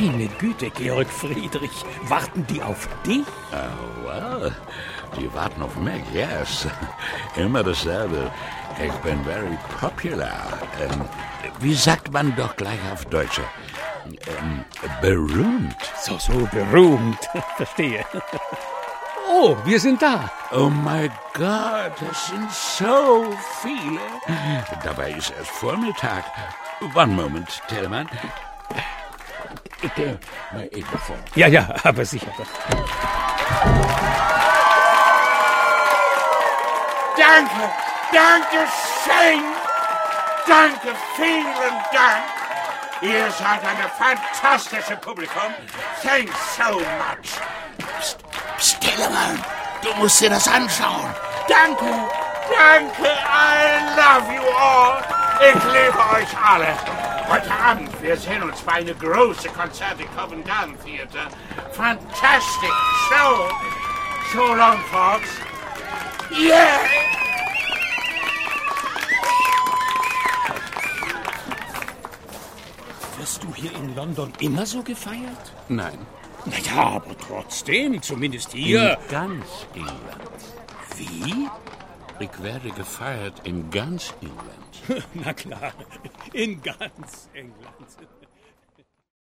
Meine Güte, Georg Friedrich, warten die auf dich? Oh, well, die warten auf mich, yes. Immer dasselbe. Ich bin very popular. Wie sagt man doch gleich auf Deutsch? Berühmt. So berühmt. Verstehe. Oh, wir sind da. Oh mein Gott, das sind so viele. Dabei ist erst Vormittag. One moment, Telemann. Bitte mal eben vor. Ja, aber sicher doch. Danke schön. Danke, vielen Dank. Ihr seid eine fantastische Publikum. Thanks so much. Psst, Telemann, du musst dir das anschauen. Danke, I love you all. Ich liebe euch alle. Heute Abend, wir sehen uns bei einem großen Konzert im Covent Garden Theater. Fantastic show. So long, folks. Yeah! Wirst du hier in London immer so gefeiert? Nein. Naja, aber trotzdem, zumindest hier. In ganz England. Wie? Ich werde gefeiert in ganz England. Na klar, in ganz England.